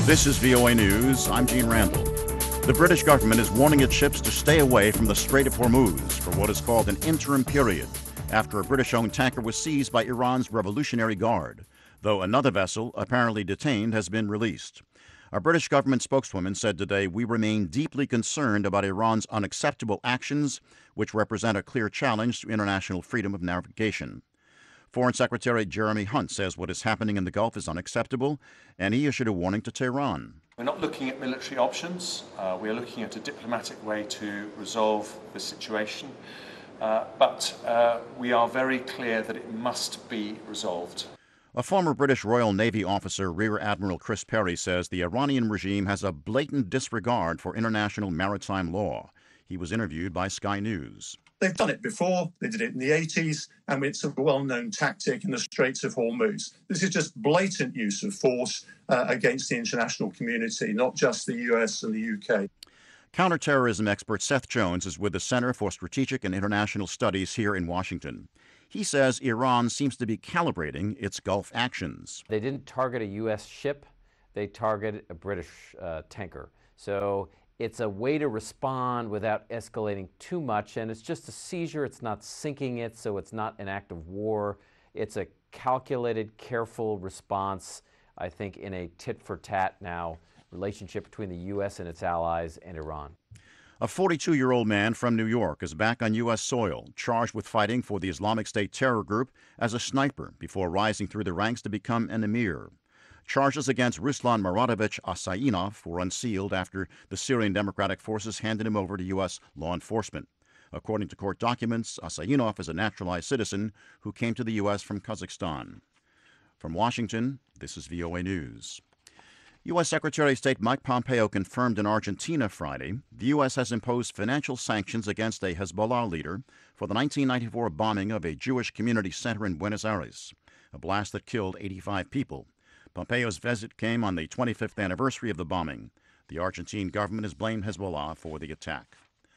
This is VOA News. I'm Gene Randall. The British government is warning its ships to stay away from the Strait of Hormuz for what is called an interim period after a British-owned tanker was seized by Iran's Revolutionary Guard, though another vessel, apparently detained, has been released. A British government spokeswoman said today, "We remain deeply concerned about Iran's unacceptable actions, which represent a clear challenge to international freedom of navigation." Foreign Secretary Jeremy Hunt says what is happening in the Gulf is unacceptable, and he issued a warning to Tehran. We're not looking at military options. We are looking at a diplomatic way to resolve the situation. But we are very clear that it must be resolved. A former British Royal Navy officer, Rear Admiral Chris Perry, says the Iranian regime has a blatant disregard for international maritime law. He was interviewed by Sky News. They've done it before. They did it in the 80s, and it's a well-known tactic in the Straits of Hormuz. This is just blatant use of force against the international community, not just the US and the UK. Counterterrorism expert Seth Jones is with the Center for Strategic and International Studies here in Washington. He says Iran seems to be calibrating its Gulf actions. They didn't target a U.S. ship. They targeted a British tanker. So it's a way to respond without escalating too much, and it's just a seizure. It's not sinking it, so it's not an act of war. It's a calculated, careful response, I think, in a tit-for-tat now relationship between the U.S. and its allies and Iran. A 42-year-old man from New York is back on U.S. soil, charged with fighting for the Islamic State terror group as a sniper before rising through the ranks to become an emir. Charges against Ruslan Muradovich Asayinov were unsealed after the Syrian Democratic Forces handed him over to U.S. law enforcement. According to court documents, Asayinov is a naturalized citizen who came to the U.S. from Kazakhstan. From Washington, this is VOA News. U.S. Secretary of State Mike Pompeo confirmed in Argentina Friday the U.S. has imposed financial sanctions against a Hezbollah leader for the 1994 bombing of a Jewish community center in Buenos Aires, a blast that killed 85 people. Pompeo's visit came on the 25th anniversary of the bombing. The Argentine government has blamed Hezbollah for the attack.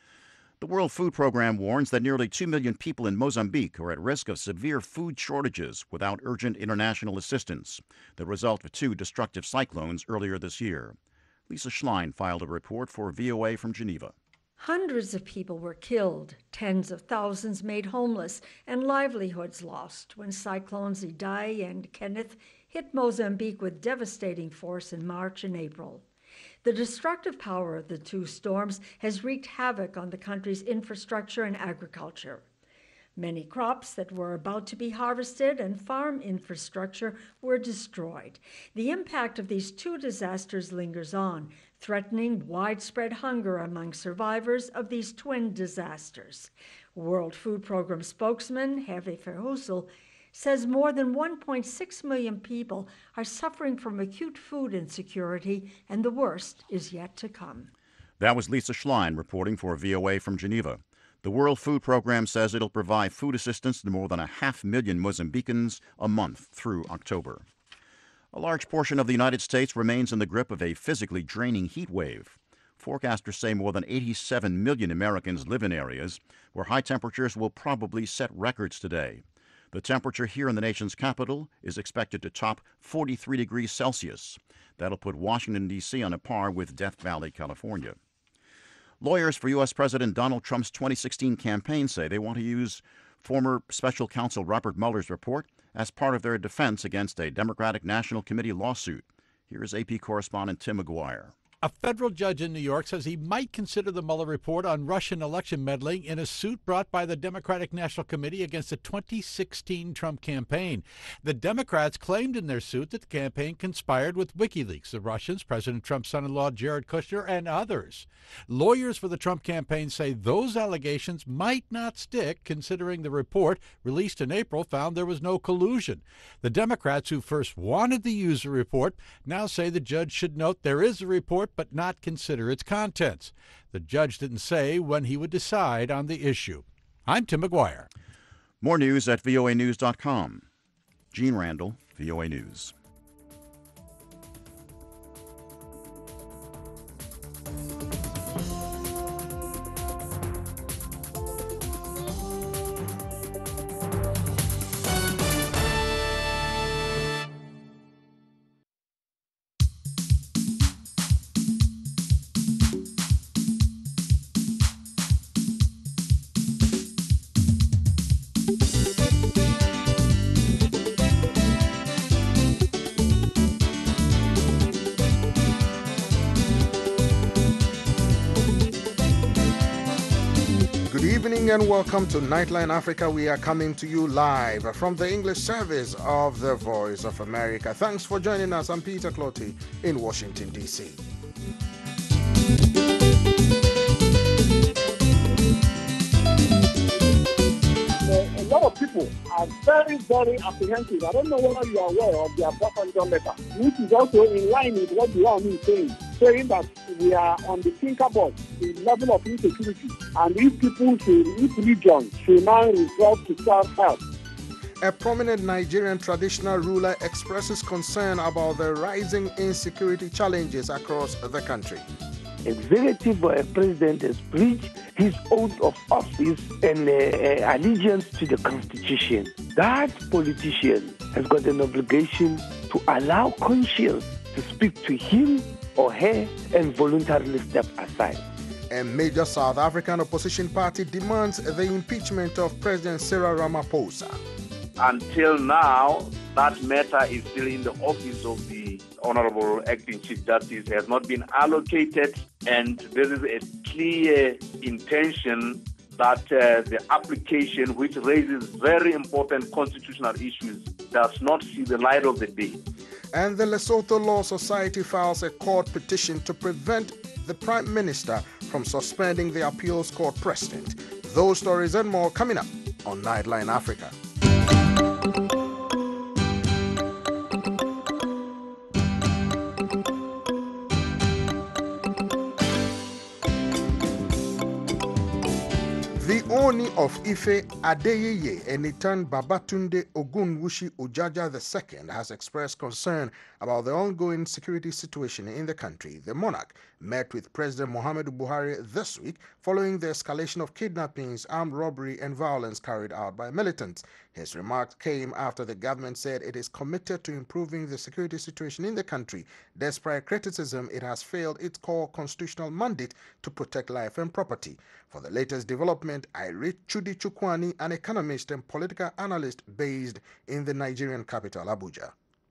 The World Food Program warns that nearly 2 million people in Mozambique are at risk of severe food shortages without urgent international assistance, the result of 2 destructive cyclones earlier this year. Lisa Schlein filed a report for VOA from Geneva. Hundreds of people were killed, tens of thousands made homeless, and livelihoods lost when cyclones Idai and Kenneth hit Mozambique with devastating force in March and April. The destructive power of the 2 storms has wreaked havoc on the country's infrastructure and agriculture. Many crops that were about to be harvested and farm infrastructure were destroyed. The impact of these 2 disasters lingers on, threatening widespread hunger among survivors of these twin disasters. World Food Program spokesman Hervé Verhulst says more than 1.6 million people are suffering from acute food insecurity, and the worst is yet to come. That was Lisa Schlein reporting for VOA from Geneva. The World Food Program says it'll provide food assistance to more than 500,000 Mozambicans a month through October. A large portion of the United States remains in the grip of a physically draining heat wave. Forecasters say more than 87 million Americans live in areas where high temperatures will probably set records today. The temperature here in the nation's capital is expected to top 43 degrees Celsius. That'll put Washington, D.C. on a par with Death Valley, California. Lawyers for U.S. President Donald Trump's 2016 campaign say they want to use former special counsel Robert Mueller's report as part of their defense against a Democratic National Committee lawsuit. Here's AP correspondent Tim McGuire. A federal judge in New York says he might consider the Mueller report on Russian election meddling in a suit brought by the Democratic National Committee against the 2016 Trump campaign. The Democrats claimed in their suit that the campaign conspired with WikiLeaks, the Russians, President Trump's son-in-law Jared Kushner, and others. Lawyers for the Trump campaign say those allegations might not stick, considering the report, released in April, found there was no collusion. The Democrats who first wanted to use the report now say the judge should note there is a report but not consider its contents. The judge didn't say when he would decide on the issue. I'm Tim McGuire. More news at voanews.com. Gene Randall, VOA News. and welcome to Nightline Africa. We are coming to you live from the English service of the Voice of America. Thanks for joining us. I'm Peter Clotty in Washington, D.C. A lot of people are very, very apprehensive. I don't know whether you are aware of the Obasanjo letter, which is also in line with what the army is saying that we are on the tinkerboard, the level of insecurity, and if regions should now resort to self-help. A prominent Nigerian traditional ruler expresses concern about the rising insecurity challenges across the country. Executive president has breached his oath of office and allegiance to the Constitution. That politician has got an obligation to allow conscience to speak to him or her and voluntarily step aside. A major South African opposition party demands the impeachment of President Cyril Ramaphosa. Until now, that matter is still in the office of the Honorable Acting Chief Justice, has not been allocated, and there is a clear intention that the application, which raises very important constitutional issues, does not see the light of the day. And the Lesotho Law Society files a court petition to prevent the Prime Minister from suspending the appeals court president. Those stories and more coming up on Nightline Africa. The Oni of Ife Adeyeye Enitan Babatunde Ogunwusi Ojaja II has expressed concern about the ongoing security situation in the country. The monarch met with President Muhammadu Buhari this week following the escalation of kidnappings, armed robbery, and violence carried out by militants. His remarks came after the government said it is committed to improving the security situation in the country. Despite criticism, it has failed its core constitutional mandate to protect life and property. For the latest development, I read Chudi Chukwani, an economist and political analyst based in the Nigerian capital, Abuja.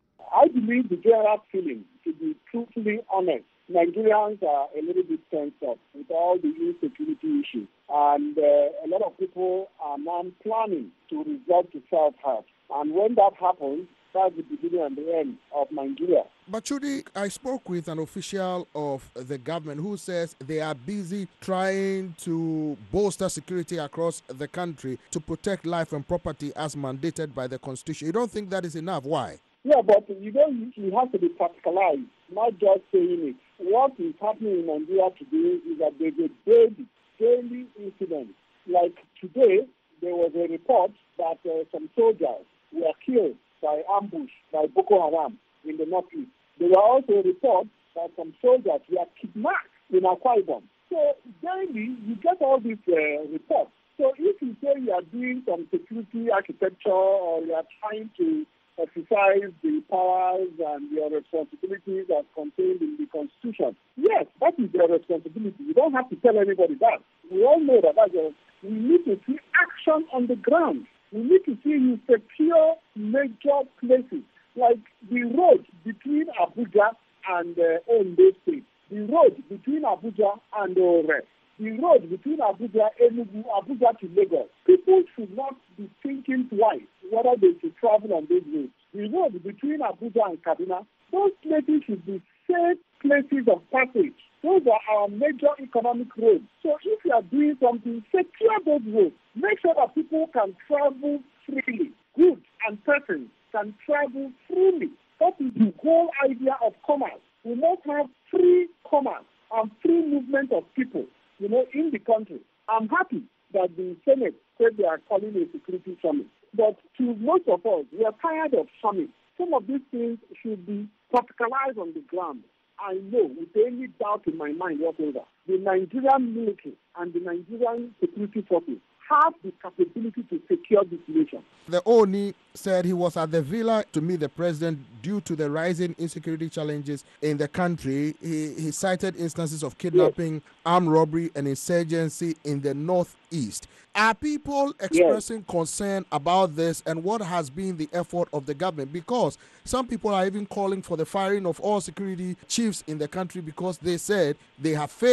I believe the general feeling, to be truthfully honest, Nigerians are a little bit tense up with all the insecurity issues. And a lot of people are now planning to resort to self-help. And when that happens, that's the beginning and the end of Nigeria. But Chudi, I spoke with an official of the government who says they are busy trying to bolster security across the country to protect life and property as mandated by the Constitution. You don't think that is enough? Why? Yeah, but you have to be practicalized, not just saying it. What is happening in Nigeria today is that there's a daily incident. Like today, there was a report that some soldiers were killed by ambush by Boko Haram in the northeast. There were also reports that some soldiers were kidnapped in Akwa Ibom. So daily, you get all these reports. So if you say you are doing some security architecture or you are trying to exercise the powers and your responsibilities as contained in the Constitution, yes, that is your responsibility. You don't have to tell anybody that. We all know that we need to see action on the ground. We need to see you secure major places like the road between Abuja and Ondo State, the road between Abuja and Ore, the road between Abuja, Enugu, Abuja to Lagos. People should not be thinking twice whether they should travel on those roads. The road between Abuja and Kaduna, those places should be safe places of passage. Those are our major economic roads. So if you are doing something, secure those roads. Make sure that people can travel freely. Goods and persons can travel freely. That is the whole idea of commerce. We must have free commerce and free movement of people, in the country. I'm happy that the Senate said they are calling a security summit. But to most of us, we are tired of summits. Some of these things should be practicalized on the ground. I know, with any doubt in my mind whatsoever, the Nigerian military and the Nigerian security forces have the capability to secure this nation. The Oni said he was at the villa to meet the president due to the rising insecurity challenges in the country. He cited instances of kidnapping, armed robbery, and insurgency in the northeast. Are people expressing concern about this, and what has been the effort of the government? Because some people are even calling for the firing of all security chiefs in the country because they said they have failed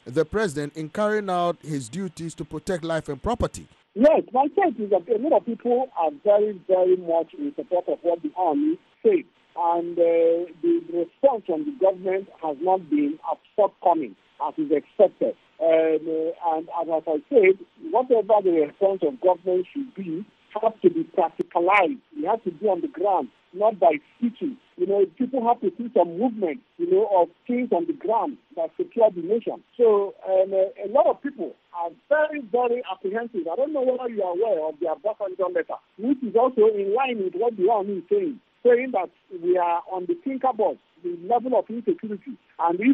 the president in carrying out his duties to protect life and property. Yes, my take is that a lot of people are very, very much in support of what the army said. And the response from the government has not been forthcoming as is expected. And as I said, whatever the response of government should be has to be practicalized. It has to be on the ground, not by speeches. People have to see some movement, of things on the ground that secure the nation. So a lot of people are very, very apprehensive. I don't know whether you are aware of the Obasanjo letter, which is also in line with what the army is saying that we are on the tinkerboard, the level of insecurity, and these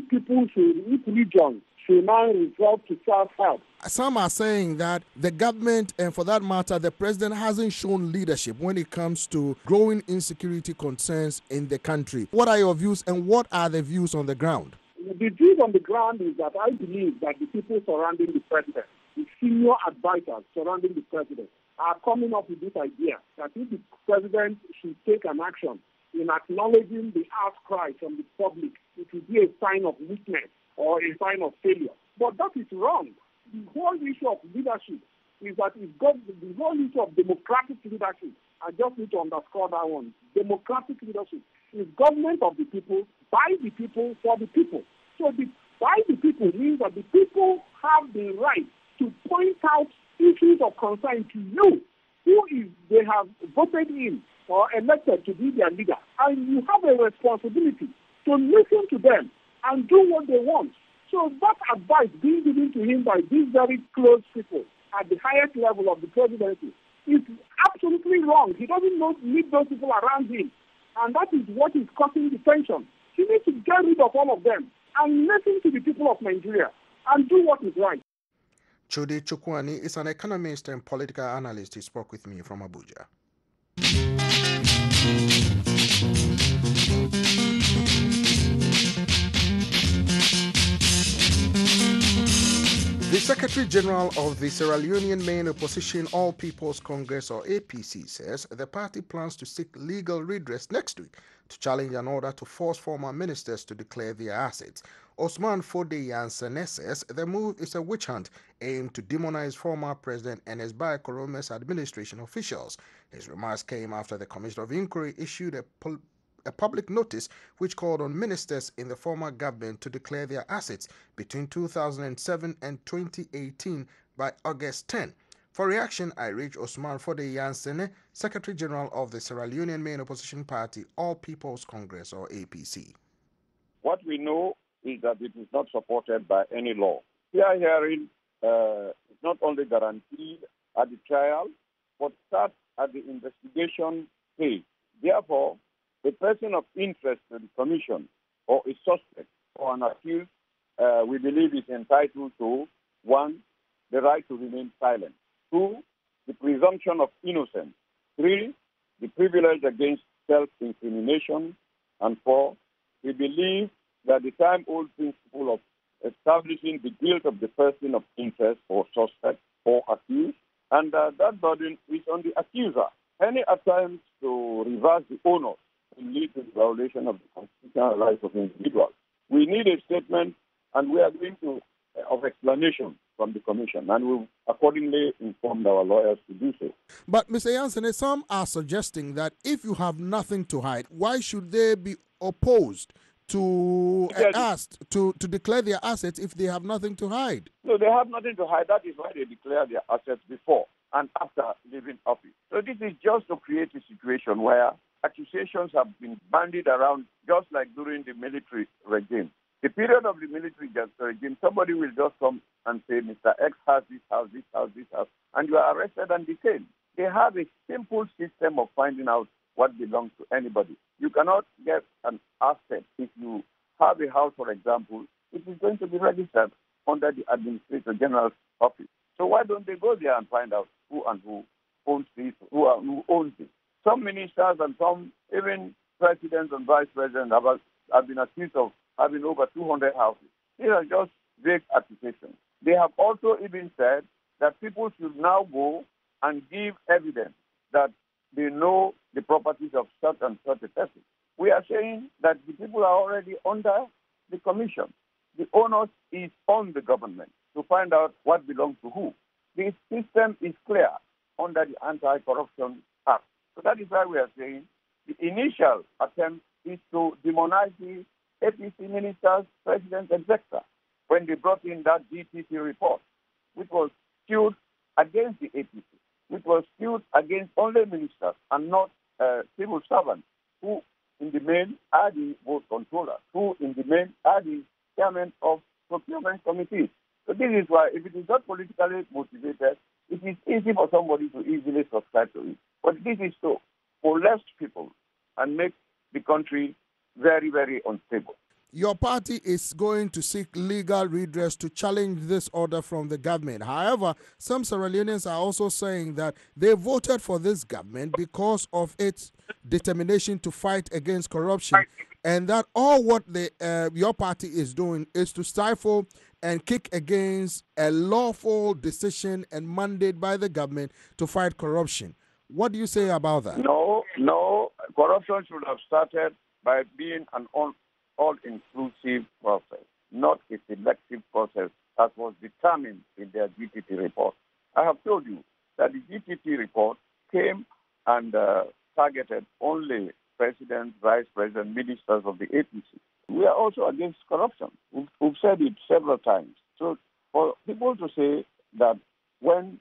regions should now resort to self-help. Some are saying that the government, and for that matter, the president, hasn't shown leadership when it comes to growing insecurity concerns in the country. What are your views, and what are the views on the ground? The views on the ground is that I believe that the people surrounding the president, the senior advisors surrounding the president, are coming up with this idea that if the president should take an action in acknowledging the outcry from the public, it will be a sign of weakness or a sign of failure. But that is wrong. The whole issue of leadership is that the whole issue of democratic leadership, I just need to underscore that one. Democratic leadership is government of the people, by the people, for the people. So by the people means that the people have the right to point out issues of concern to you, they have voted in or elected to be their leader. And you have a responsibility to listen to them and do what they want. So that advice being given to him by these very close people at the highest level of the presidency is absolutely wrong. He doesn't need those people around him. And that is what is causing the tension. He needs to get rid of all of them and listen to the people of Nigeria and do what is right. Chudi Chukwani is an economist and political analyst. He spoke with me from Abuja. The Secretary General of the Sierra Leonean main opposition All People's Congress, or APC, says the party plans to seek legal redress next week to challenge an order to force former ministers to declare their assets. Osman Fode Yansene says the move is a witch hunt aimed to demonize former President Ernest Bai Korome's administration officials. His remarks came after the Commission of Inquiry issued a public notice which called on ministers in the former government to declare their assets between 2007 and 2018 by August 10. For reaction, I reached Osman Fode Yansene, Secretary General of the Sierra Leonean main opposition party All People's Congress, or APC. What we know is that it is not supported by any law. Fair hearing is not only guaranteed at the trial, but starts at the investigation stage. Therefore, a person of interest to the commission or a suspect or an accused, we believe is entitled to 1, the right to remain silent, 2, the presumption of innocence, 3, the privilege against self-incrimination, and 4, we believe that the time-old principle of establishing the guilt of the person of interest or suspect or accused, and that burden is on the accuser. Any attempts to reverse the onus will lead to the violation of the constitutional rights of individuals. We need a statement, and we are going to of explanation from the commission, and we've accordingly informed our lawyers to do so. But Mr. Yansene, some are suggesting that if you have nothing to hide, why should they be opposed to asked to declare their assets if they have nothing to hide? No, they have nothing to hide. That is why they declare their assets before and after leaving office. So this is just to create a situation where accusations have been bandied around, just like during the military regime. The period of the military regime, somebody will just come and say, Mr. X has this house, this house, this house, and you are arrested and detained. They have a simple system of finding out what belongs to anybody. You cannot get an asset if you have a house, for example, it is going to be registered under the Administrator General's office. So why don't they go there and find out who owns this, who owns it? Some ministers and some, even presidents and vice presidents, have been accused of having over 200 houses. These are just vague accusations. They have also even said that people should now go and give evidence that they know the properties of such and such a person. We are saying that the people are already under the commission. the onus is on the government to find out what belongs to who. The system is clear under the Anti-Corruption Act. So that is why we are saying the initial attempt is to demonize the APC ministers, presidents, etc. when they brought in that GTT report, which was skewed against the APC, which was skewed against only ministers and not civil servants, who in the main are the vote controllers, who in the main are the chairmen of procurement committees. So this is why, if it is not politically motivated, it is easy for somebody to easily subscribe to it. But this is to molest people and make the country very, very unstable. Your party is going to seek legal redress to challenge this order from the government. However, some Sierra Leoneans are also saying that they voted for this government because of its determination to fight against corruption, and that all what your party is doing is to stifle and kick against a lawful decision and mandate by the government to fight corruption. What do you say about that? No. Corruption should have started by being an all-inclusive process, not a selective process as was determined in their GTT report. I have told you that the GTT report came and targeted only presidents, vice presidents, ministers of the APC. We are also against corruption. We've said it several times. So for people to say that when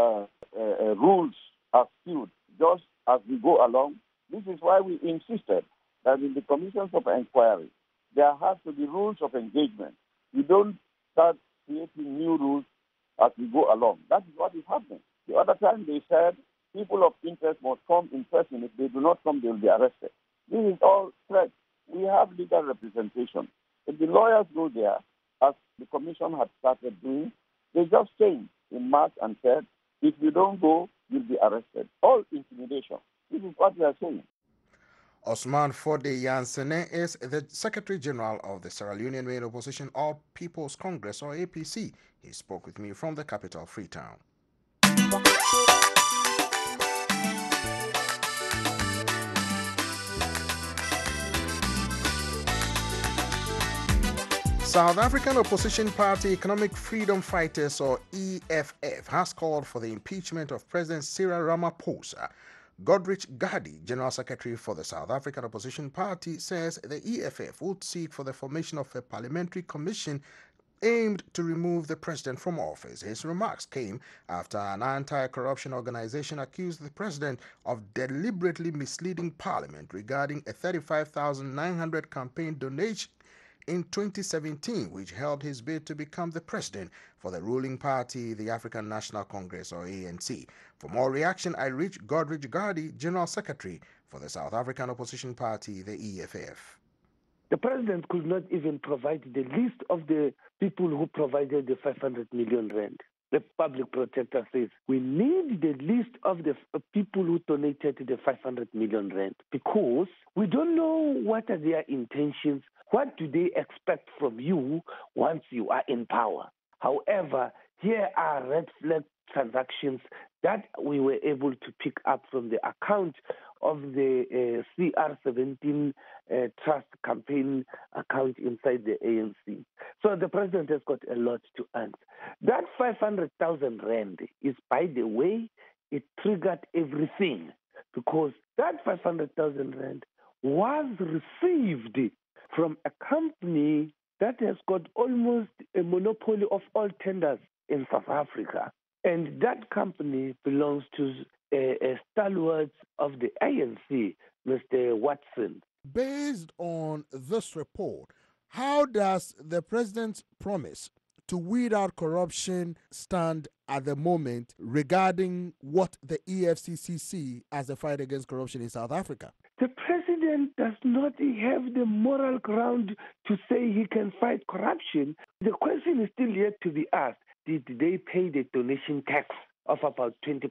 rules are skewed just as we go along, this is why we insisted that in the commissions of inquiry, there has to be rules of engagement. You don't start creating new rules as we go along. That is what is happening. The other time they said people of interest must come in person. If they do not come, they will be arrested. This is all threats. We have legal representation. If the lawyers go there, as the commission had started doing, they just came in March and said, if you don't go, you'll be arrested. All intimidation. This is what we are saying. Osman Fode Yansene is the Secretary General of the Sierra Leonean Main Opposition All People's Congress, or APC. He spoke with me from the capital, Freetown. South African opposition party Economic Freedom Fighters, or EFF, has called for the impeachment of President Cyril Ramaphosa. Godrich Gadi, General Secretary for the South African Opposition Party, says the EFF would seek for the formation of a parliamentary commission aimed to remove the president from office. His remarks came after an anti-corruption organization accused the president of deliberately misleading Parliament regarding a 35,900 campaign donation in 2017, which helped his bid to become the president for the ruling party, the African National Congress, or ANC. For more reaction, I reached Godrich Gadi, General Secretary for the South African Opposition Party, the EFF. The president could not even provide the list of the people who provided the 500 million rand. The public protector says we need the list of the people who donated the 500 million rand, because we don't know what are their intentions. What do they expect from you once you are in power? However, here are red flag transactions that we were able to pick up from the account of the CR17 trust campaign account inside the ANC. So the president has got a lot to answer. That 500,000 rand is, by the way, it triggered everything, because that 500,000 rand was received from a company that has got almost a monopoly of all tenders in South Africa. And that company belongs to a stalwart of the ANC, Mr. Watson. Based on this report, how does the president's promise to weed out corruption stand at the moment regarding what the EFCC see as a fight against corruption in South Africa? The president does not have the moral ground to say he can fight corruption. The question is still yet to be asked. Did they pay the donation tax of about 20%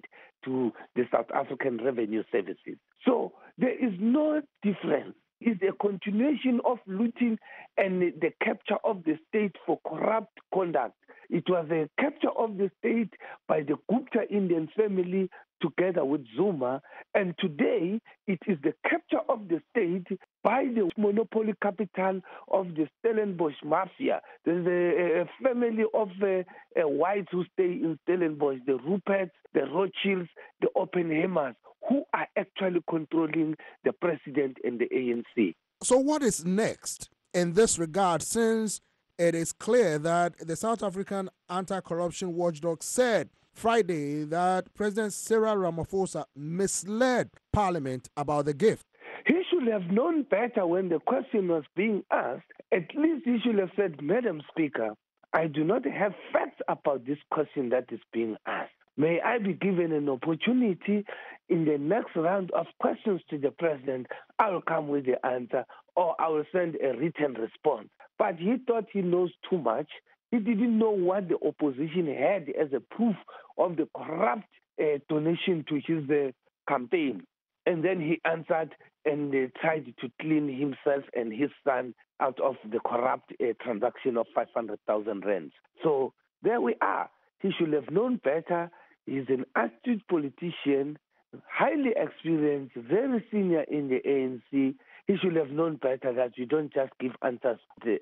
to the South African Revenue Services? So there is no difference. It's a continuation of looting and the capture of the state for corrupt conduct. It was a capture of the state by the Gupta Indian family together with Zuma. And today, it is the capture of the state by the monopoly capital of the Stellenbosch mafia. There's a family of whites who stay in Stellenbosch, the Ruperts, the Rothschilds, the Oppenheimers, who are actually controlling the president and the ANC. So what is next in this regard, since it is clear that the South African anti-corruption watchdog said Friday that President Cyril Ramaphosa misled Parliament about the gift? He should have known better when the question was being asked. At least he should have said, Madam Speaker, I do not have facts about this question that is being asked. May I be given an opportunity in the next round of questions to the president? I will come with the answer, or I will send a written response. But he thought he knows too much. He didn't know what the opposition had as a proof of the corrupt donation to his campaign. And then he answered and tried to clean himself and his son out of the corrupt transaction of 500,000 rands. So there we are. He should have known better. He's an astute politician, highly experienced, very senior in the ANC. He should have known better that you don't just give answers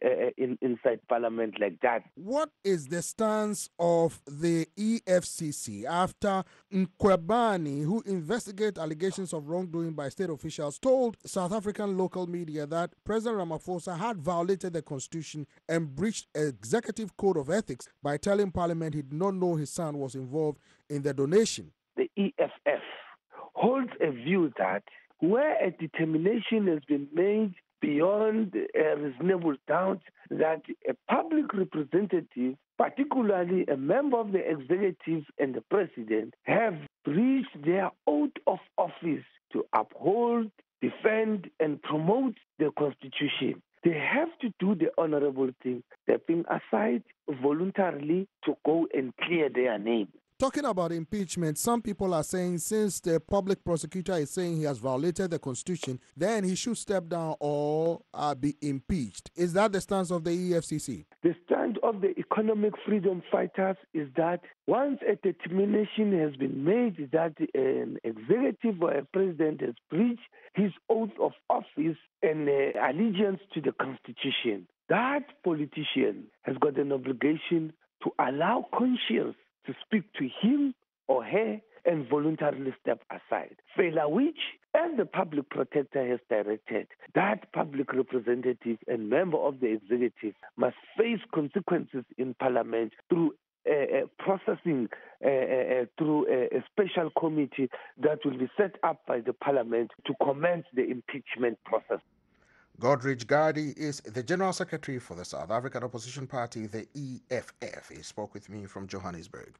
inside Parliament like that. What is the stance of the EFCC after Mkhwebane, who investigate allegations of wrongdoing by state officials, told South African local media that President Ramaphosa had violated the Constitution and breached executive code of ethics by telling Parliament he did not know his son was involved in the donation? The EFF holds a view that where a determination has been made beyond a reasonable doubt that a public representative, particularly a member of the executive and the president, have breached their oath of office to uphold, defend, and promote the Constitution, they have to do the honorable thing, stepping aside voluntarily to go and clear their name. Talking about impeachment, some people are saying since the public prosecutor is saying he has violated the Constitution, then he should step down or be impeached. Is that the stance of the EFCC? The stand of the economic freedom fighters is that once a determination has been made that an executive or a president has breached his oath of office and allegiance to the Constitution, that politician has got an obligation to allow conscience to speak to him or her and voluntarily step aside. Failure which, as the public protector has directed, that public representative and member of the executive must face consequences in Parliament through processing through a special committee that will be set up by the Parliament to commence the impeachment process. Godrich Gardie is the General Secretary for the South African Opposition Party, the EFF. He spoke with me from Johannesburg.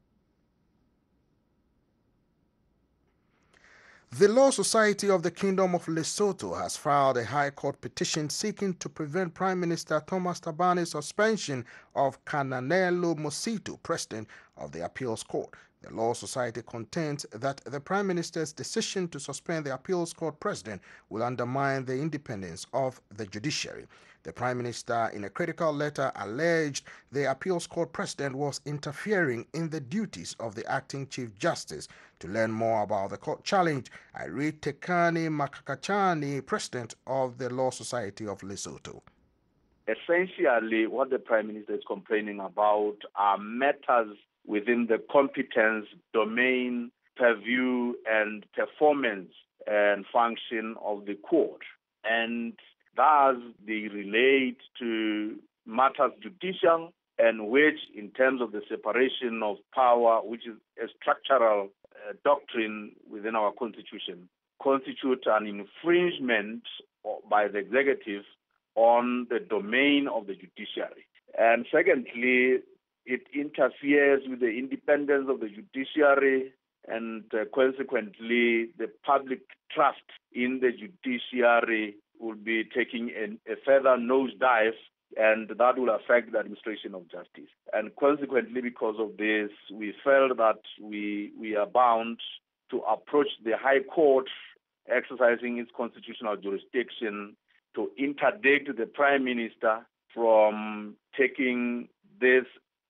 The Law Society of the Kingdom of Lesotho has filed a High Court petition seeking to prevent Prime Minister Thomas Thabane's suspension of Kananelo Mosito, President of the Appeals Court. The Law Society contends that the Prime Minister's decision to suspend the Appeals Court President will undermine the independence of the judiciary. The Prime Minister, in a critical letter, alleged the Appeals Court President was interfering in the duties of the Acting Chief Justice. To learn more about the court challenge, I read Tekani Makakachani, President of the Law Society of Lesotho. Essentially, what the Prime Minister is complaining about are matters within the competence, domain, purview, and performance and function of the court. And thus, they relate to matters judicial and which, in terms of the separation of power, which is a structural doctrine within our Constitution, constitute an infringement by the executive on the domain of the judiciary. And secondly, it interferes with the independence of the judiciary and consequently the public trust in the judiciary will be taking a further nosedive, and that will affect the administration of justice. And consequently, because of this, we felt that we are bound to approach the High Court, exercising its constitutional jurisdiction, to interdict the Prime Minister from taking this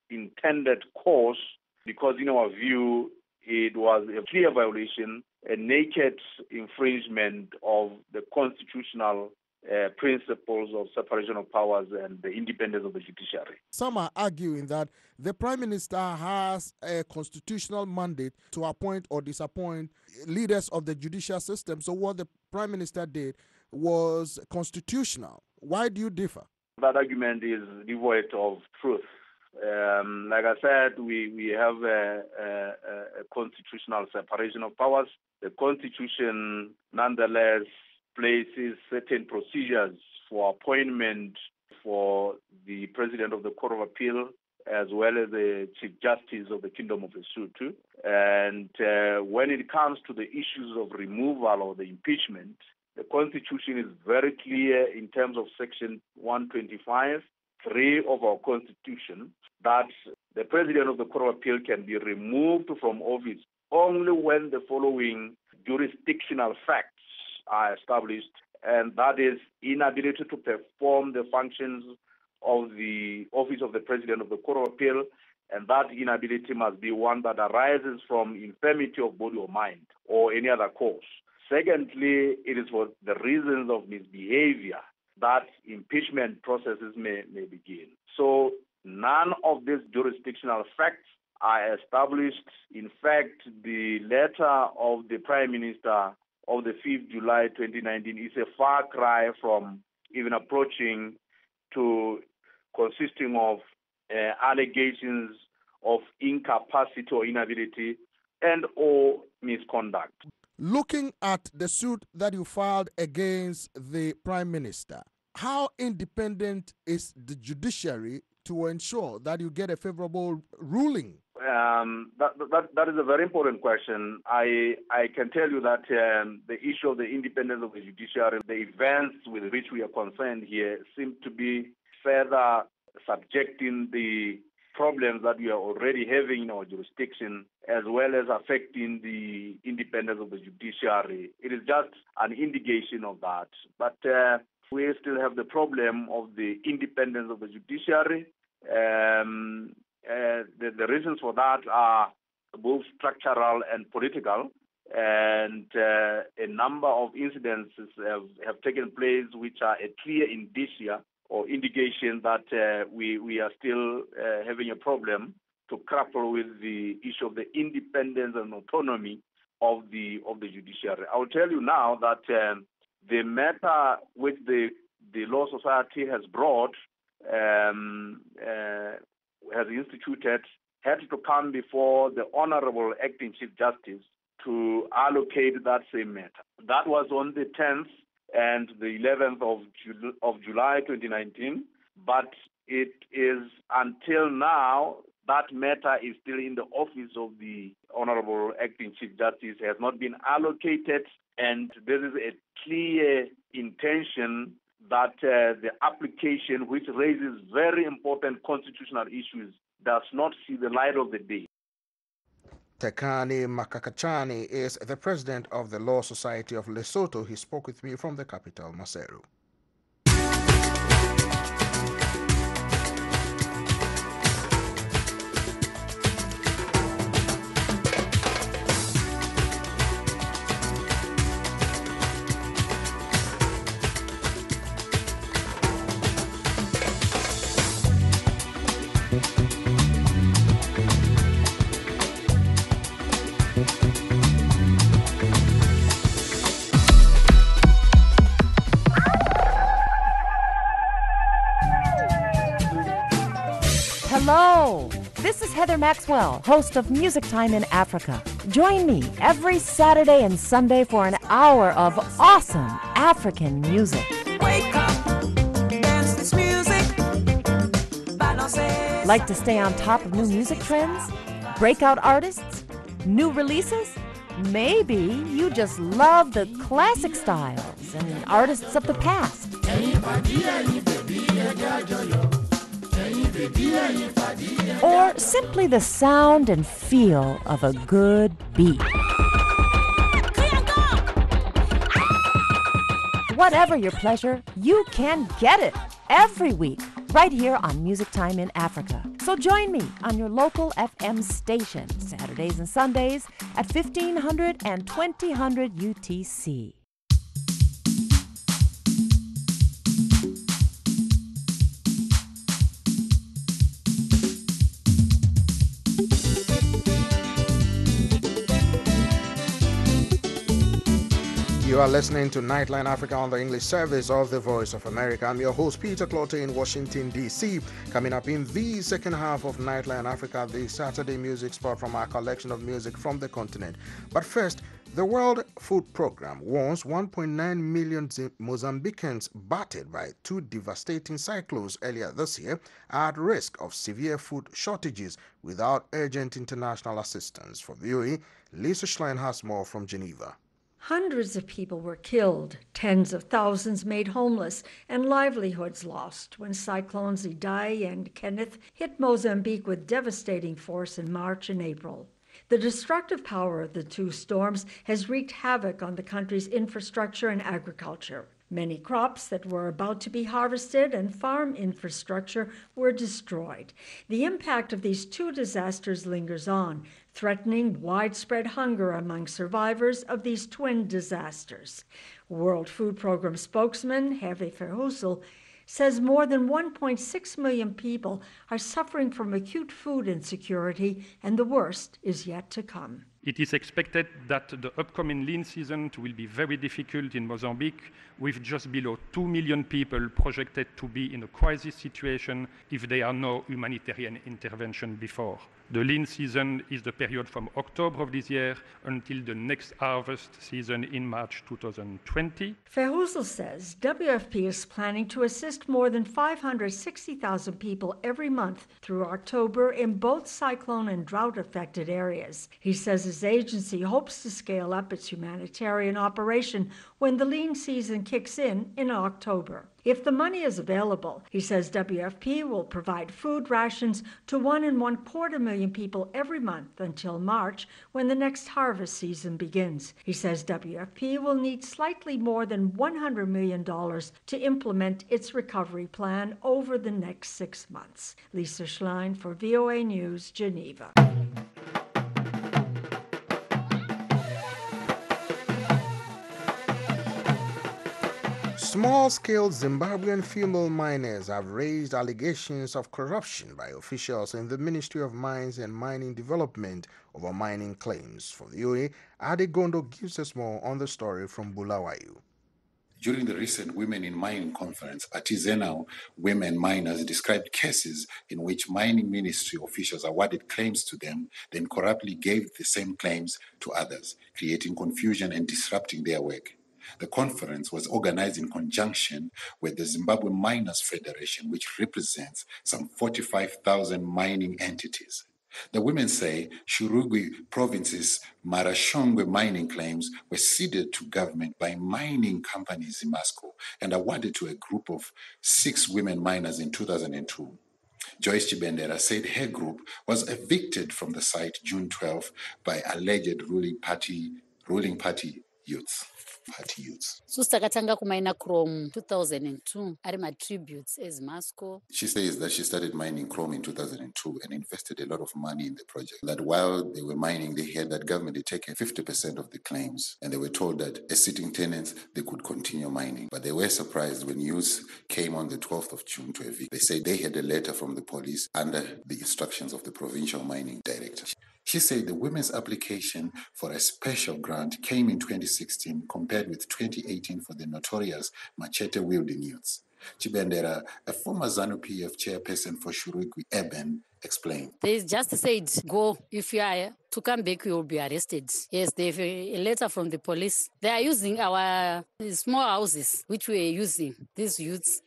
intended course, because in our view, it was a clear violation, a naked infringement of the constitutional principles of separation of powers and the independence of the judiciary. Some are arguing that the Prime Minister has a constitutional mandate to appoint or disappoint leaders of the judicial system. So what the Prime Minister did was constitutional. Why do you differ? That argument is devoid of truth. Like I said, we have a constitutional separation of powers. The Constitution, nonetheless, places certain procedures for appointment for the President of the Court of Appeal as well as the Chief Justice of the Kingdom of Lesotho. And when it comes to the issues of removal or the impeachment, the Constitution is very clear in terms of Section 125(3) of our Constitution that the President of the Court of Appeal can be removed from office only when the following jurisdictional facts are established, and that is inability to perform the functions of the office of the President of the Court of Appeal, and that inability must be one that arises from infirmity of body or mind or any other cause. Secondly, it is for the reasons of misbehavior that impeachment processes may begin. So none of these jurisdictional facts are established. In fact, the letter of the Prime Minister of the 5th July 2019 is a far cry from even approaching to consisting of allegations of incapacity or inability and or misconduct. Looking at the suit that you filed against the Prime Minister, how independent is the judiciary to ensure that you get a favorable ruling? That is a very important question. I can tell you that the issue of the independence of the judiciary, the events with which we are concerned here, seem to be further subjecting the problems that we are already having in our jurisdiction, as well as affecting the independence of the judiciary. It is just an indication of that. But we still have the problem of the independence of the judiciary. The reasons for that are both structural and political, and a number of incidences have taken place which are a clear indicia or indication that we are still having a problem to grapple with the issue of the independence and autonomy of the judiciary. I will tell you now that the matter which the Law Society has brought, has instituted, had to come before the Honorable Acting Chief Justice to allocate that same matter. That was on the 10th and the 11th of July 2019, but it is until now that matter is still in the office of the Honorable Acting Chief Justice, has not been allocated, and there is a clear intention that the application, which raises very important constitutional issues, does not see the light of the day. Tekani Makakachani is the president of the Law Society of Lesotho. He spoke with me from the capital, Maseru. Hello, this is Heather Maxwell, host of Music Time in Africa. Join me every Saturday and Sunday for an hour of awesome African music. Wake up, dance this music. Like to stay on top of new music trends? Breakout artists? New releases? Maybe you just love the classic styles and artists of the past. Or simply the sound and feel of a good beat. Whatever your pleasure, you can get it every week right here on Music Time in Africa. So join me on your local FM station, Saturdays and Sundays at 1500 and 2000 UTC. You are listening to Nightline Africa on the English service of the Voice of America. I'm your host, Peter Clottey in Washington, D.C. Coming up in the second half of Nightline Africa, the Saturday music spot from our collection of music from the continent. But first, the World Food Programme warns 1.9 million Mozambicans battered by two devastating cyclones earlier this year are at risk of severe food shortages without urgent international assistance. For VOA, Lisa Schlein has more from Geneva. Hundreds of people were killed, tens of thousands made homeless, and livelihoods lost when cyclones Idai and Kenneth hit Mozambique with devastating force in March and April. The destructive power of the two storms has wreaked havoc on the country's infrastructure and agriculture. Many crops that were about to be harvested and farm infrastructure were destroyed. The impact of these two disasters lingers on, threatening widespread hunger among survivors of these twin disasters. World Food Programme spokesman Hervé Verhulst says more than 1.6 million people are suffering from acute food insecurity, and the worst is yet to come. It is expected that the upcoming lean season will be very difficult in Mozambique, with just below 2 million people projected to be in a crisis situation if there are no humanitarian intervention before. The lean season is the period from October of this year until the next harvest season in March 2020. Verhulst says WFP is planning to assist more than 560,000 people every month through October in both cyclone and drought-affected areas. He says his agency hopes to scale up its humanitarian operation when the lean season kicks in October. If the money is available, he says WFP will provide food rations to 1.25 million people every month until March, when the next harvest season begins. He says WFP will need slightly more than $100 million to implement its recovery plan over the next 6 months. Lisa Schlein for VOA News, Geneva. Small-scale Zimbabwean female miners have raised allegations of corruption by officials in the Ministry of Mines and Mining Development over mining claims. For the VOA, Ade Gondo gives us more on the story from Bulawayo. During the recent Women in Mining conference, artisanal women miners described cases in which mining ministry officials awarded claims to them, then corruptly gave the same claims to others, creating confusion and disrupting their work. The conference was organized in conjunction with the Zimbabwe Miners Federation, which represents some 45,000 mining entities. The women say Shurugwi Province's Marashongwe mining claims were ceded to government by mining company Zimasco and awarded to a group of 6 women miners in 2002. Joyce Chibendera said her group was evicted from the site June 12 by alleged ruling party youths. Susakatanga kumaina chrome 2002 ari tributes as Masco. She says that she started mining chrome in 2002 and invested a lot of money in the project. That while they were mining, they heard that government had taken 50% of the claims, and they were told that as sitting tenants, they could continue mining. But they were surprised when news came on the 12th of June to evict. They said they had a letter from the police under the instructions of the provincial mining director. She said the women's application for a special grant came in 2016 compared with 2018 for the notorious machete-wielding youths. Chibendera, a former ZANU-PF chairperson for Shurugwi Eben, explained. They just said, go, if you are to come back, you will be arrested. Yes, they have a letter from the police. They are using our small houses, which we are using, these youths.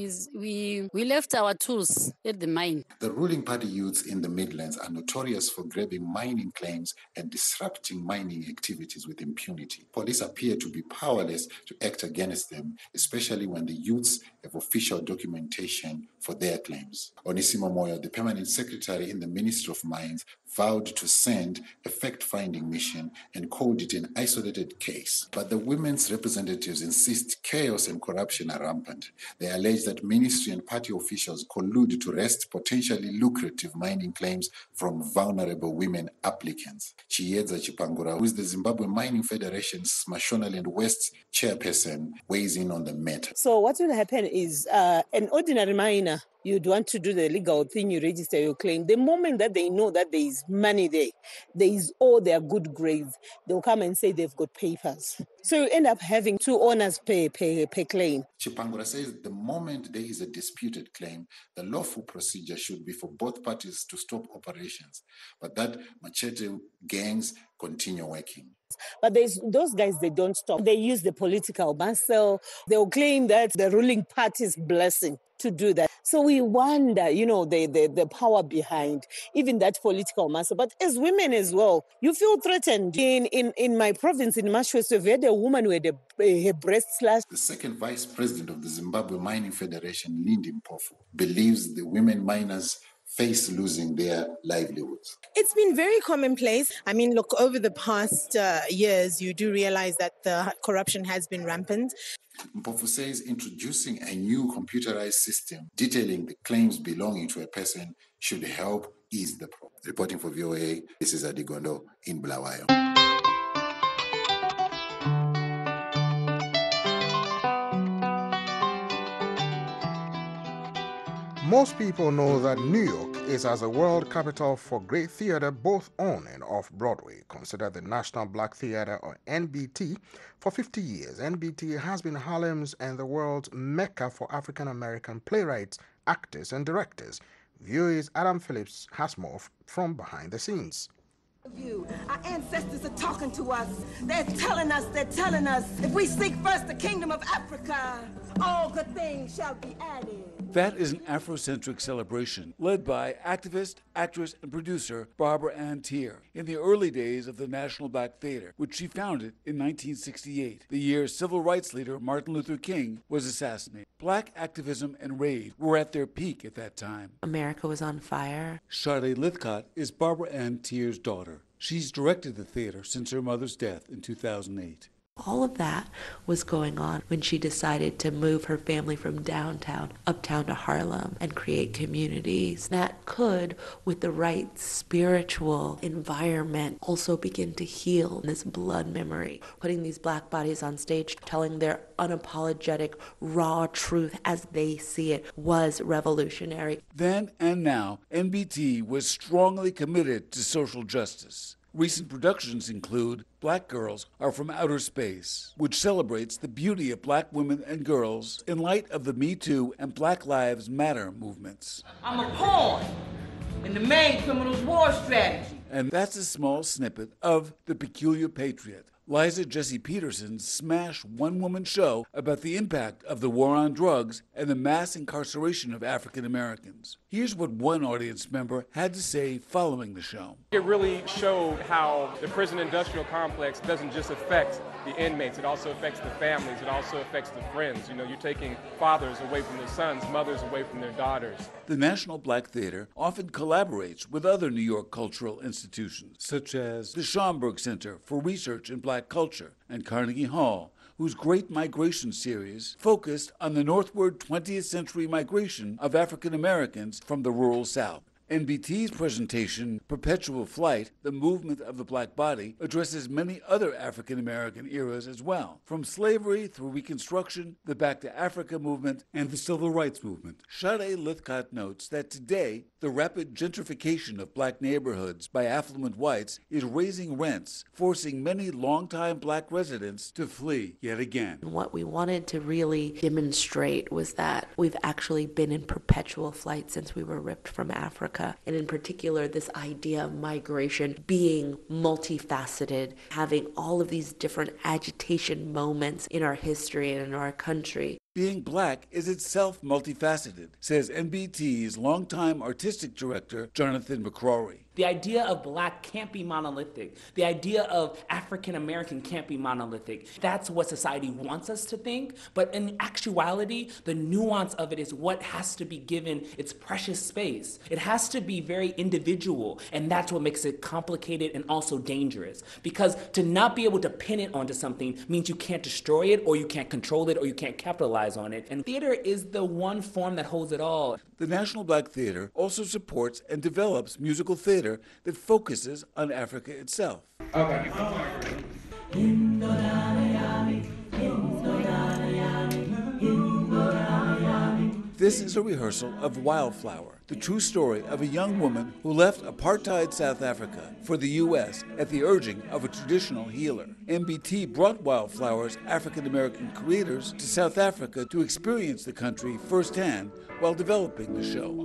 We left our tools at the mine. The ruling party youths in the Midlands are notorious for grabbing mining claims and disrupting mining activities with impunity. Police appear to be powerless to act against them, especially when the youths have official documentation for their claims. Onisimo Moyo, the permanent secretary in the Ministry of Mines, vowed to send a fact-finding mission and called it an isolated case. But the women's representatives insist chaos and corruption are rampant. They allege alleged that ministry and party officials collude to wrest potentially lucrative mining claims from vulnerable women applicants. Chiedza Chipangura, who is the Zimbabwe Mining Federation's Mashonaland West chairperson, weighs in on the matter. So what will happen is an ordinary miner, you'd want to do the legal thing, you register your claim. The moment that they know that there is money there is all their good grades, they'll come and say they've got papers. So you end up having two owners per claim. Chipangura says the moment there is a disputed claim, the lawful procedure should be for both parties to stop operations, but that machete gangs continue working. But there's those guys, they don't stop. They use the political muscle. They'll claim that the ruling party's blessing to do that. So we wonder, the power behind even that political muscle. But as women as well, you feel threatened. In my province, in Mashwesi, we had a woman who had her breast slashed. The second vice president of the Zimbabwe Mining Federation, Lindy Mpofu, believes the women miners face losing their livelihoods. It's been very commonplace. I mean, look, over the past years, you do realize that the corruption has been rampant. Mpofu says introducing a new computerized system detailing the claims belonging to a person should help ease the problem. Reporting for VOA, this is Adigondo in Bulawayo. Most people know that New York is as a world capital for great theater both on and off Broadway. Considered the National Black Theater, or NBT, for 50 years. NBT has been Harlem's and the world's mecca for African-American playwrights, actors, and directors. VOA's Adam Phillips has more from behind the scenes. Our ancestors are talking to us. They're telling us, if we seek first the kingdom of Africa, all good things shall be added. That is an Afrocentric celebration led by activist, actress, and producer Barbara Ann Teer in the early days of the National Black Theater, which she founded in 1968, the year civil rights leader Martin Luther King was assassinated. Black activism and rage were at their peak at that time. America was on fire. Sade Lithcott is Barbara Ann Teer's daughter. She's directed the theater since her mother's death in 2008. All of that was going on when she decided to move her family from downtown uptown to Harlem and create communities that could, with the right spiritual environment, also begin to heal this blood memory. Putting these black bodies on stage, telling their unapologetic, raw truth as they see it was revolutionary. Then and now, NBT was strongly committed to social justice. Recent productions include Black Girls Are From Outer Space, which celebrates the beauty of black women and girls in light of the Me Too and Black Lives Matter movements. I'm a pawn in the main criminal's war strategy. And that's a small snippet of The Peculiar Patriot, Liza Jessie Peterson's smash one-woman show about the impact of the war on drugs and the mass incarceration of African Americans. Here's what one audience member had to say following the show. It really showed how the prison industrial complex doesn't just affect the inmates, it also affects the families, it also affects the friends. You know, you're taking fathers away from their sons, mothers away from their daughters. The National Black Theater often collaborates with other New York cultural institutions, such as the Schomburg Center for Research in Black Culture and Carnegie Hall, whose Great Migration series focused on the northward 20th century migration of African Americans from the rural South. NBT's presentation, Perpetual Flight, The Movement of the Black Body, addresses many other African American eras as well, from slavery through Reconstruction, the Back to Africa movement, and the Civil Rights movement. Sade Lithcott notes that today, the rapid gentrification of black neighborhoods by affluent whites is raising rents, forcing many longtime black residents to flee yet again. What we wanted to really demonstrate was that we've actually been in perpetual flight since we were ripped from Africa. And in particular, this idea of migration being multifaceted, having all of these different agitation moments in our history and in our country. Being black is itself multifaceted, says NBT's longtime artistic director, Jonathan McCrory. The idea of black can't be monolithic. The idea of African American can't be monolithic. That's what society wants us to think, but in actuality, the nuance of it is what has to be given its precious space. It has to be very individual, and that's what makes it complicated and also dangerous. Because to not be able to pin it onto something means you can't destroy it, or you can't control it, or you can't capitalize on it. And theater is the one form that holds it all. The National Black Theater also supports and develops musical theater that focuses on Africa itself. Okay. This is a rehearsal of Wildflower, the true story of a young woman who left apartheid South Africa for the U.S. at the urging of a traditional healer. NBT brought Wildflower's African-American creators to South Africa to experience the country firsthand while developing the show.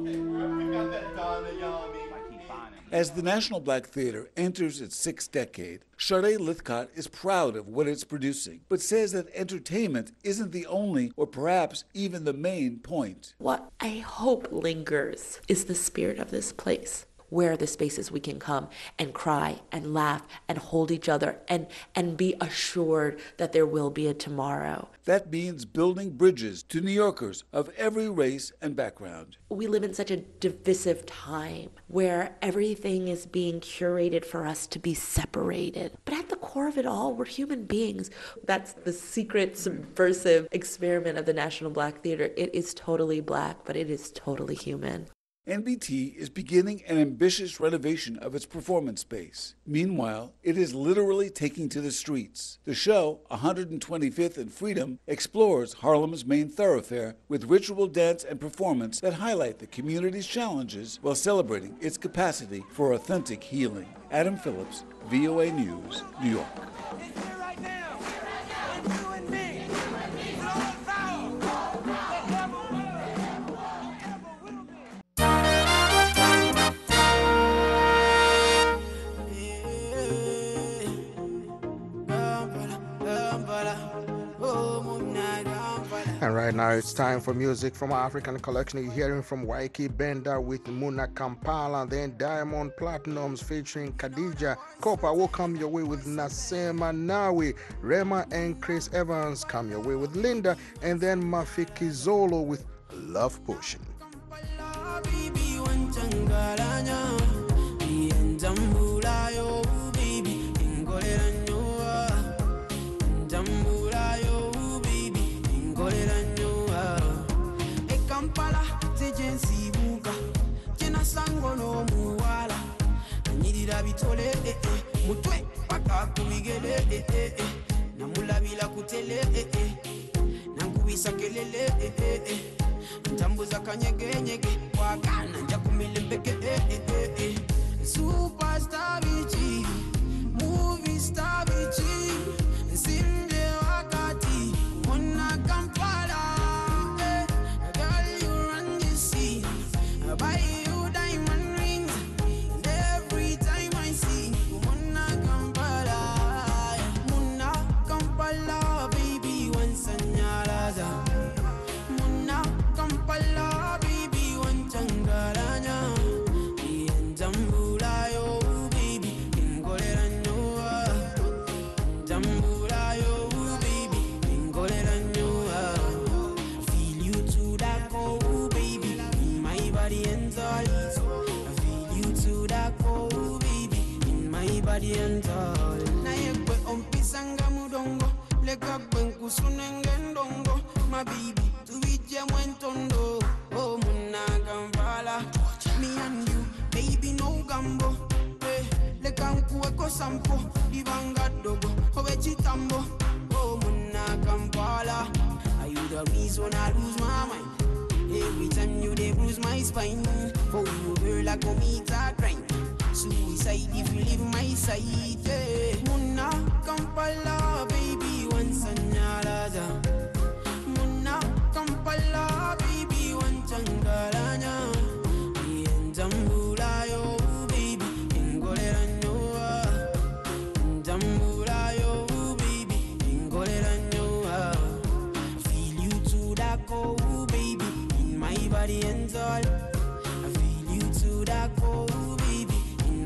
As the National Black Theater enters its 6th decade, Sade Lithcott is proud of what it's producing, but says that entertainment isn't the only or perhaps even the main point. What I hope lingers is the spirit of this place. Where are the spaces we can come and cry and laugh and hold each other and be assured that there will be a tomorrow. That means building bridges to New Yorkers of every race and background. We live in such a divisive time where everything is being curated for us to be separated. But at the core of it all, we're human beings. That's the secret subversive experiment of the National Black Theater. It is totally black, but it is totally human. NBT is beginning an ambitious renovation of its performance space. Meanwhile, it is literally taking to the streets. The show, 125th and Freedom, explores Harlem's main thoroughfare with ritual dance and performance that highlight the community's challenges while celebrating its capacity for authentic healing. Adam Phillips, VOA News, New York. And right now it's time for music from our African collection. You're hearing from Waiki Benda with Muna Kampala, then Diamond Platinums featuring Khadija Kopa will come your way with Nasema Nawi, Rema and Chris Evans come your way with Linda, and then Mafiki Zolo with Love Potion. Sango no muwala nyirira bitole mutwe paka kubigele namulabila kutele nankubisa kelele ntambuza kanyegenyege wakana nja kumilembeke superstar bichi movie star bichi simbe wakati mona Kampala girl you run the scene by na yekwe ompisanga mudongo leka kwenku sunengendongo mabibi tuwije mwentondo oh Muna Kampala me and you baby no gambo leka nkuweko sampo ibanga dogo owe chitambo oh Muna Kampala are you the reason I lose my mind every time you dey bruise my spine for you girl I go meet a grind suicide if you leave my side, yeah. Muna Kampala, baby, once anyalaja. Muna Kampala, baby, once angalanya. Njambula yo, baby, ingolera nyoa. Njambula yo, baby, ingolera nyoa. Feel you to the core, baby, in my body and all. I feel you to the core.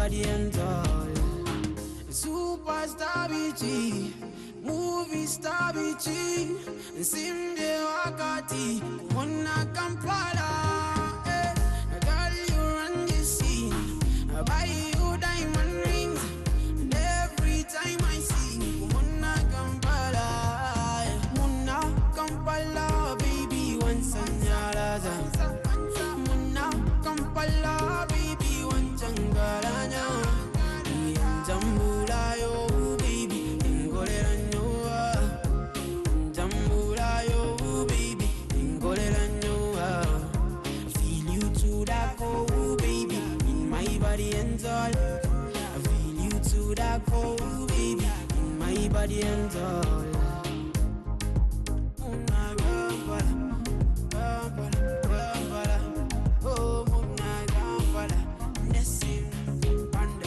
body and all. Superstar BG, movie star BG, Simbe Wakati, Mona Kampala. Girl, you run the scene, I buy you diamond rings, and every time I see Mona Kampala, Mona Kampala, baby, once and yalaza. Mona Kampala, baby, once and galanya. Jambula yo, baby, ingolera nyoa. Jambula yo, baby, ingolera nyoa. Feel you to that cold, baby, in my body and all. I feel you to that cold, baby, in my body and all. Muna Kampala, Kampala, Kampala. Oh, Muna Kampala, Nessim, Panda.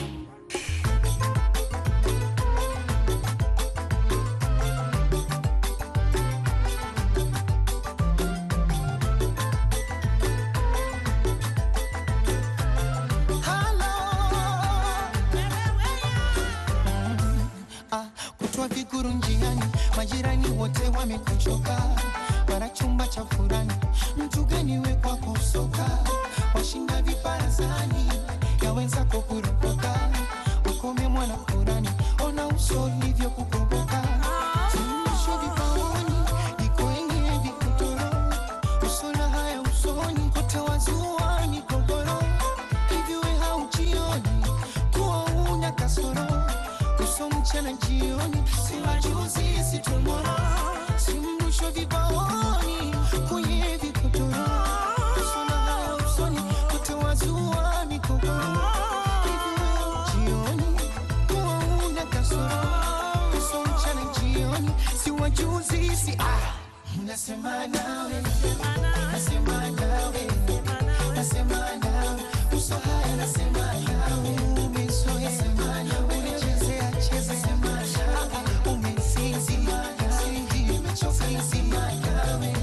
Kutwa vikuru njiani, majirani wote wamekuchoka, para chumba cha furani, mtu gani we kwako soka, washinda viparazani, ya wenzako kuropoka, ukome mwana furani, ona uso ulivyo kukoboka, simisho vipaoni, niko enye vikutoro, usola haya usoni, kote wazuani kogoro, hivi we haujioni, kuwa una kasoro, uso mchana jioni, si majuzi si tomorrow, si mwisho vibaoni, kwenye vikutoro, uso na haya usoni, kote wazua mikogoro, hivi wewe jioni, kuwa una kasoro, uso mchana jioni, si wajuzi si nasema nawe, nasema nawe, nasema nawe, uso haya nasema nawe, umezoea nasema nawe, unachezea cheza sema nawe, umesinzi sinzi, umechoka nasema nawe.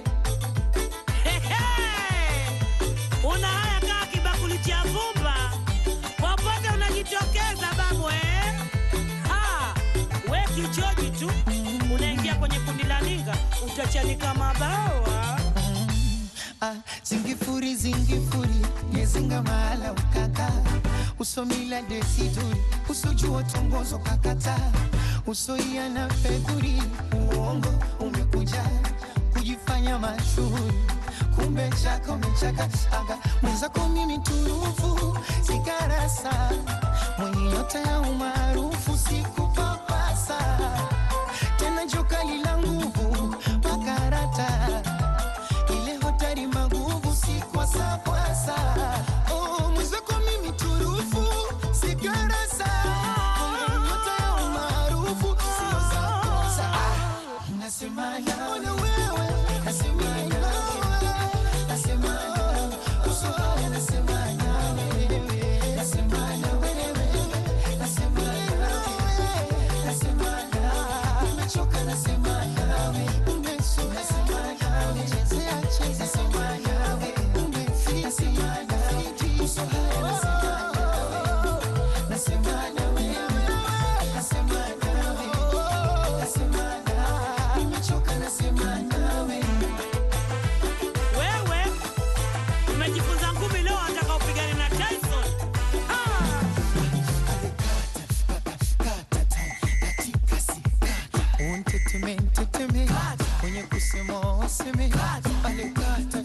Una haya kaa kibakuli cha vumba, popote unajitokeza babu we kichoji tu, unaingia kwenye kundi la ninga, utachanika mabawa. Zingifuri zingifuri, yezinga mahala ukaka, usomila desiduri, usojua tongozo kakata, usoia na fedhuri, uongo umekuja, kujifanya mashuhuri, kumbe chaka umechaka, aga mwenzako mimi turufu, sigarasa, mwenye nyota ya umaarufu, sikupapasa, tena joka lila nguvu, makarata, ile hotari maguvu, sikwa kwasa, oh mwenzako mimi turufu, sigarasa, mwenye nyota ya umaarufu, sio za kosa, nasema nawe wewe, nasema nawe, nasema nawe, uso haya nasema nawe, nasema nawe, nasema nawe, nasema nawe, umechoka nasema nawe, umesoka nasema nawe, chezea cheza nasema nawe, umefika nasema nawe, uso haya nasema nawe, nasema nawe, nasema nawe, nasema nawe, umechoka nasema nawe. Wewe umejifunza ngumi leo, nataka upigane na Tyson. Unteteme, mwenye kusema waseme, ale kata,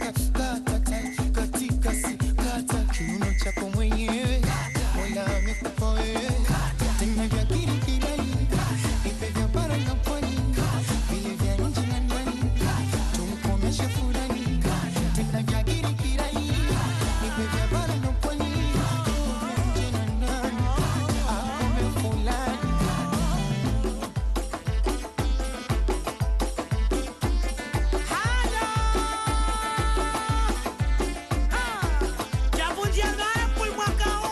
katika si kata, kiuno chako mwenyewe, Mola amekupa wewe, tena vya kirikirani, ipe vya bara na pwani, vile vya nje na ndani, tumkomeshe fulani, tena vya kirikirani, ipe vya bara na pwani, vya nje na ndani, akome fulani. Javunjia ngapi mwaka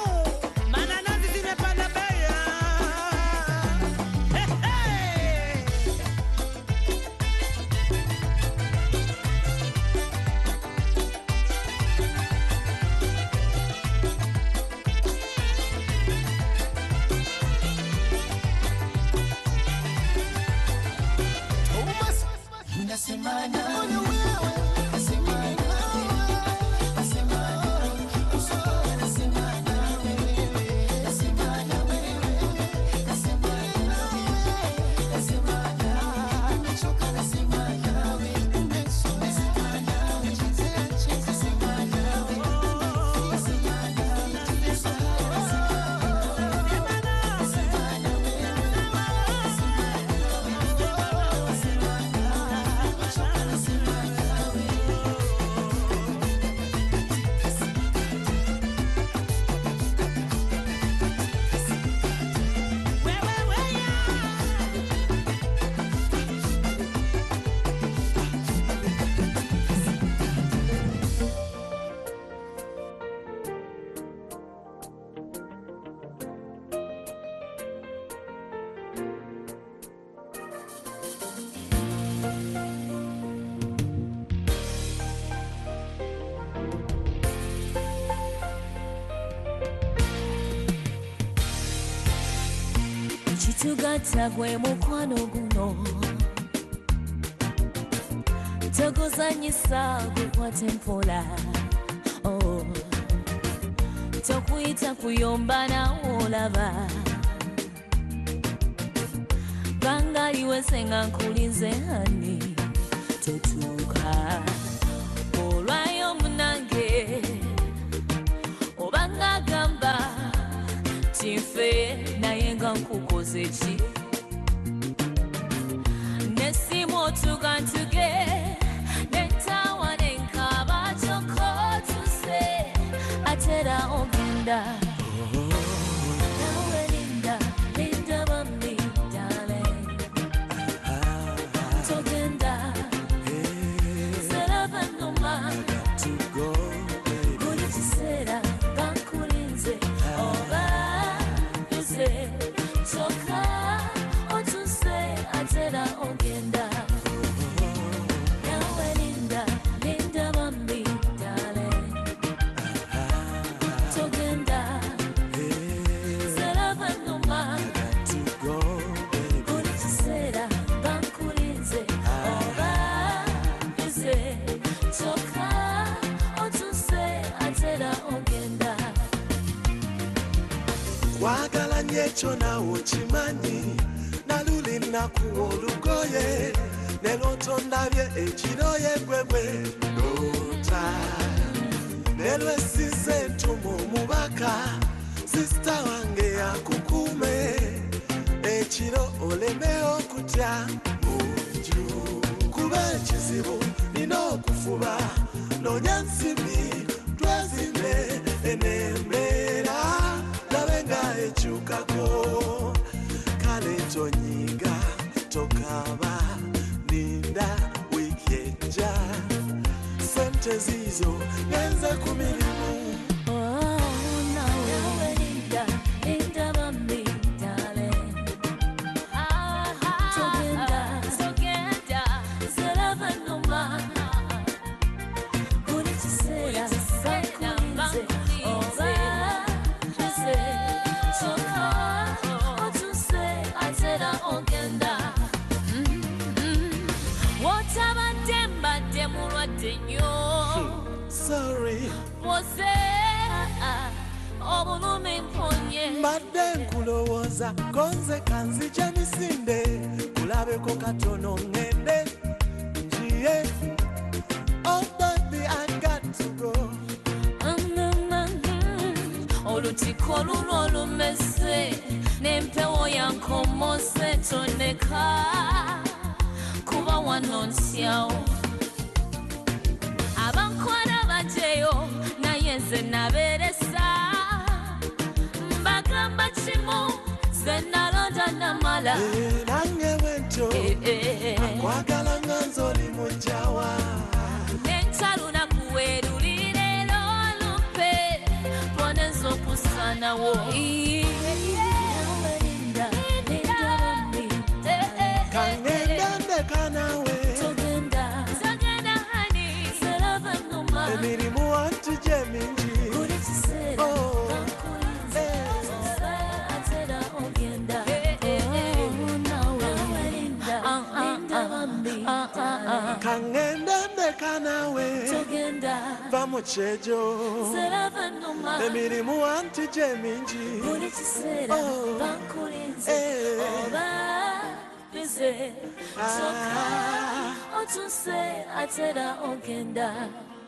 nasema nawe, nasema nawe, nasema nawe, kuchoka nasema nawe, nasema nawe, nasema nawe, nasema nawe, kuchoka nasema nawe, nasema nawe, chezea cheza nasema nawe, nasema nawe, cheza Chitugatta gwe mukwano guno togozanyisa gukwate mpola oh. Tokuyita kuyomba nawo olaba bangaliwe senga nkulinze hani totuuka olwayo munange obanga gamba tinfe naye nga nkukoze ki nesimu otuga ntuge nentawa nenkaba kyokko tuse atera ogenda nawe linda linda bambi darling togenda seraba noma buli kiseera bankulinze oba choka otuse atera ogenda nawe linda linda bambi darling togenda seraba noma buli kiseera bankulinze oba bize choka otuse atera ogenda Wagala nyecho na uchimanyi naluli nakuwa olugoye nelotondabye ekiroye gwegwe lota nelwesize ntumu mubaka sista wange akukume ekiro oleme okutya munju kuba ekizibu nina okufuba nonya nsimbi twezimbe enembeera labenga echukako kale tonyiga tokaba ninda wikeja sente zizo ngenze ku mirimu nawe linda linda bambi darling togenda seraba noma buli kiseera bankulinze oba sorry wose obulumi mponye mbadde nkulowooza konze kanzija misinde kulabeko katono ngende njiye oh baby I got to go olutiko luno olumese n'empewo yankomose toneka kuba wano nsyawo abankwara bajeyo naye nze nabeeresa mbagamba kimu ze nalonda namala nange bwentyo akwagala nga nze oli mujjawa nenkyaluna kuweerulire olumpe boneza okusanawo kangenda ndeka nawe emirimu wantuje mingi kangenda ndeka nawe togenda bamuchejo serava numa emirimu antije mingi buli kiseera bankulinze oba bize soka otuse atera ogenda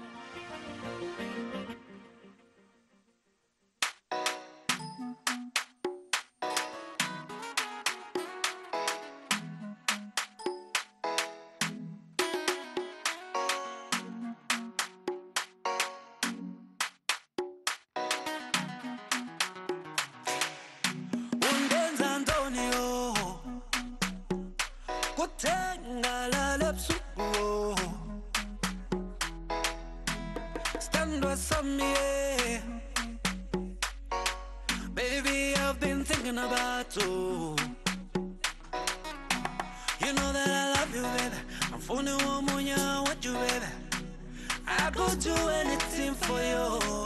Baby, I've been thinking about you. You know that I love you, baby. I'm phoning one more, I want you, baby. I go do anything for you.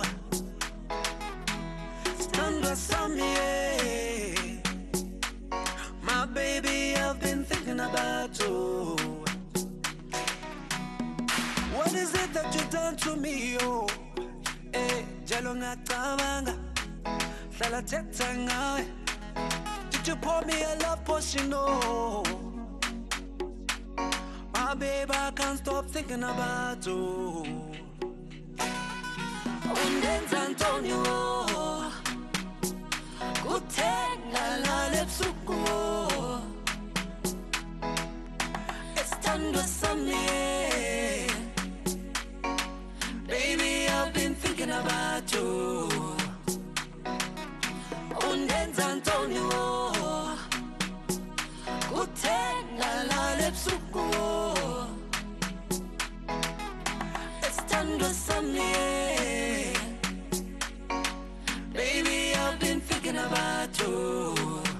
Stand beside me, my baby, I've been thinking about you. What is it that you done to me, oh? Eh, jalonga tabanga, lala teta ngawe. Did you pour me a love potion, oh? My baby, I can't stop thinking about you. Undenza Antonio, kutenga la lepsuku. Estando samye, baby, I've been thinking about you. Undenza Antonio, kutenga la lepsuku. Estando samye, baby, I've been thinking about you.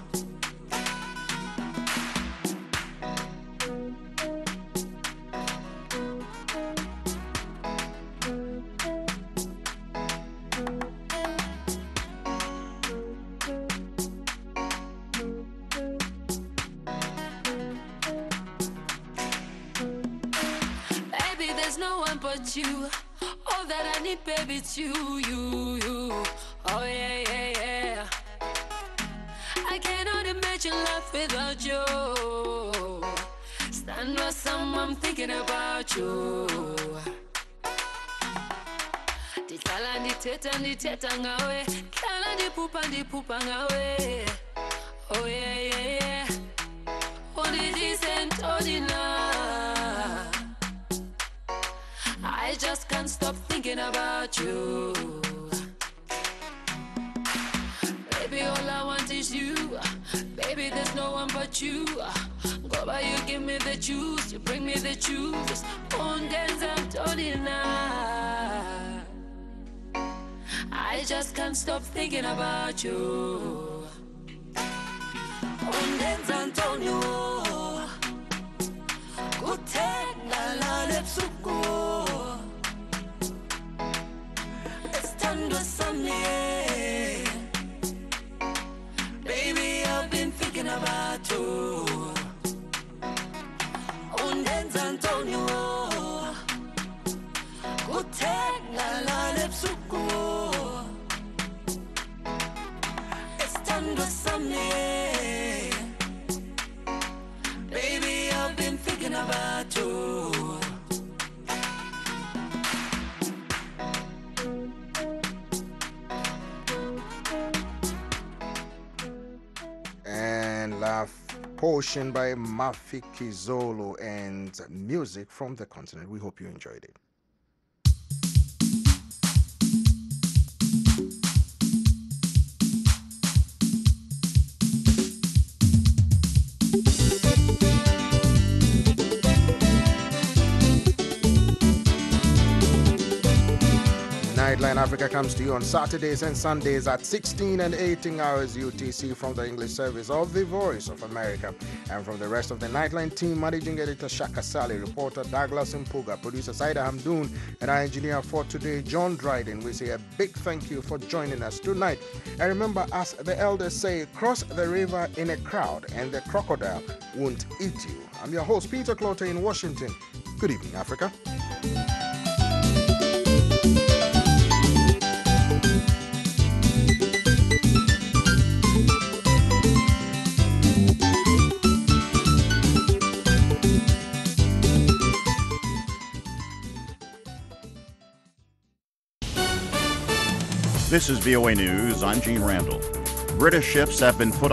baby there's no one but you all that I need baby it's you oh yeah yeah yeah I cannot imagine life without you stand with someone thinking about you Ditala nditeta ngawe Kala ndipupa ngawe oh yeah yeah yeah only decent ordinary I just can't stop thinking about you baby all I want is you baby there's no one but you go by you give me the juice you bring me the juice undenza ordinary I just can't stop thinking about you undenza Antonio kutenga la lepsuku estando samye baby I've been thinking about you undenza Antonio kutenga la lepsuku estando samye baby I've been thinking about you and Love Potion by Mafiki Zolo and music from the continent. We hope you enjoyed it. Nightline Africa comes to you on Saturdays and Sundays at 16 and 18 hours UTC from the English service of The Voice of America. And from the rest of the Nightline team, managing editor Shaka Sally, reporter Douglas Mpuga, producer Saida Hamdoon, and our engineer for today, John Dryden, we say a big thank you for joining us tonight. And remember, as the elders say, cross the river in a crowd and the crocodile won't eat you. I'm your host, Peter Clotter in Washington. Good evening, Africa. This is VOA News. I'm Gene Randall. British ships have been put